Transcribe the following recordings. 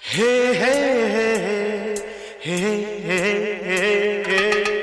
हे हे हे हे हे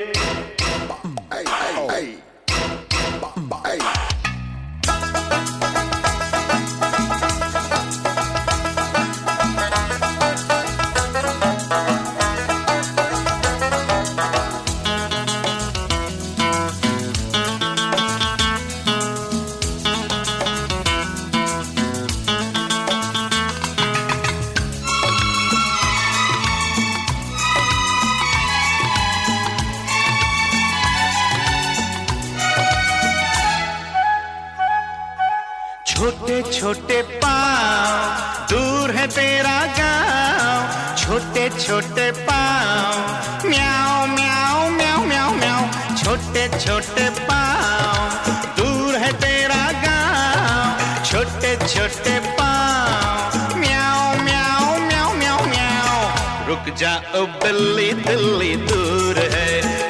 छोटे छोटे पाँव दूर है तेरा गाँव, छोटे छोटे पाँव म्याऊं म्याऊं म्याऊं म्याऊं म्याऊं। छोटे छोटे पाँव दूर है तेरा गाँव, छोटे छोटे पाँव म्याऊं म्याऊं म्याऊं म्याऊं म्याऊं। रुक जा ओ बिल्ली दिल्ली दूर है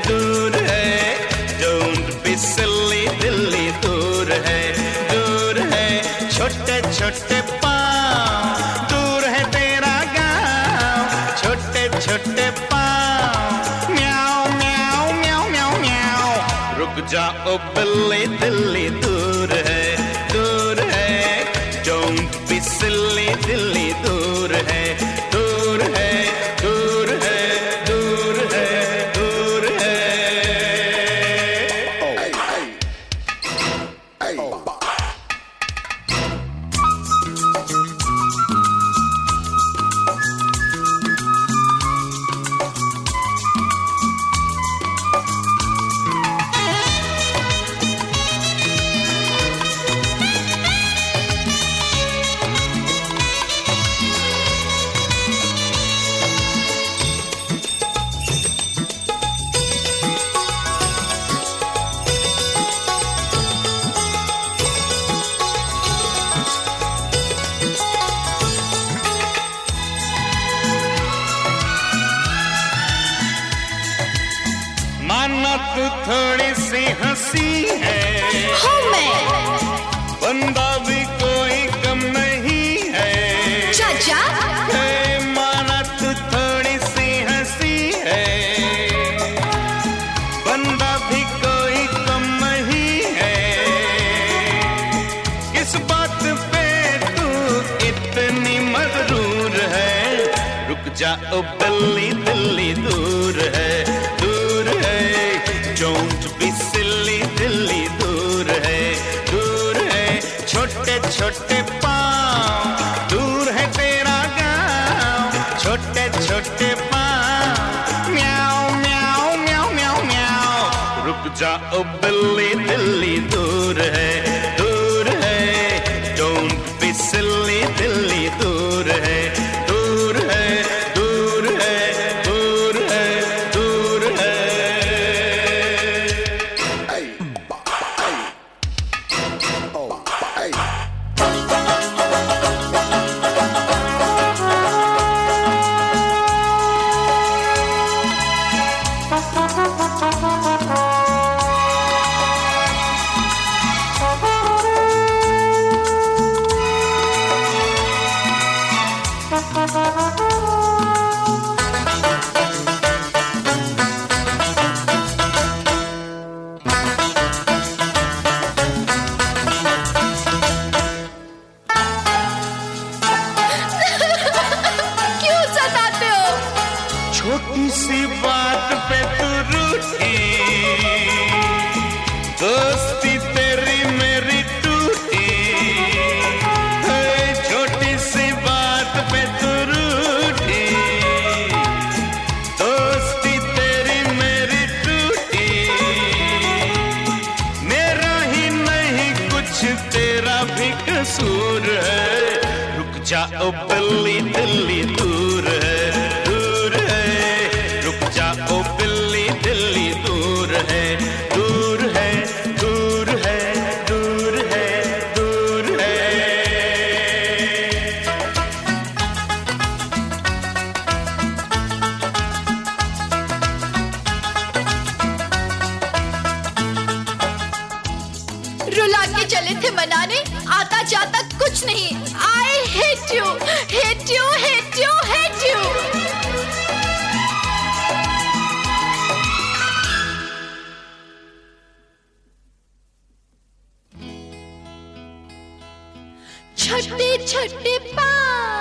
डोंट बी सिली दिल्ली दूर है। छोटे छोटे पाँव दूर है तेरा गाँव, छोटे छोटे पाँव म्याऊं म्याऊं म्याऊं म्याऊं म्याऊं। रुक जा ओ बिल्ली दिल्ली दूर है डोंट बी सिली दिल्ली दूर है दूर है दूर है दूर है दूर है। माना तू थोड़ी सी हंसी है, हूँ मैं, बंदा भी कोई कम नहीं है। चाचा माना तू थोड़ी सी हंसी है, बंदा भी कोई कम नहीं है। किस बात पे तू इतनी मगरूर है? रुक जा ओ बिल्ली दिल्ली दूर है डोंट बी सिली दिल्ली दूर है। छोटे छोटे पाँव दूर है तेरा गाँव, छोटे छोटे पाँव म्याऊं म्याऊं म्याऊं म्याऊं म्याऊं। रुक जा ओ बिल्ली दिल्ली दूर है डोंट बी सिली दिल्ली दूर है दूर है दूर है दूर है दूर है। छोटी सी बात पे तू रूठी, दोस्ती तेरी मेरी टूटी। छोटी सी बात पे तू रूठी, दोस्ती तेरी मेरी टूटी। मेरा ही नहीं कुछ तेरा भी कसूर है। रुक जा ओ बिल्ली दिल्ली दूर है ओ बिल्ली दिल्ली दूर है दूर है दूर है दूर है दूर है। रुला के चले थे मनाने, आता जाता कुछ नहीं। I hate you, hate you, hate you, hate you. छोटे छोटे पाँव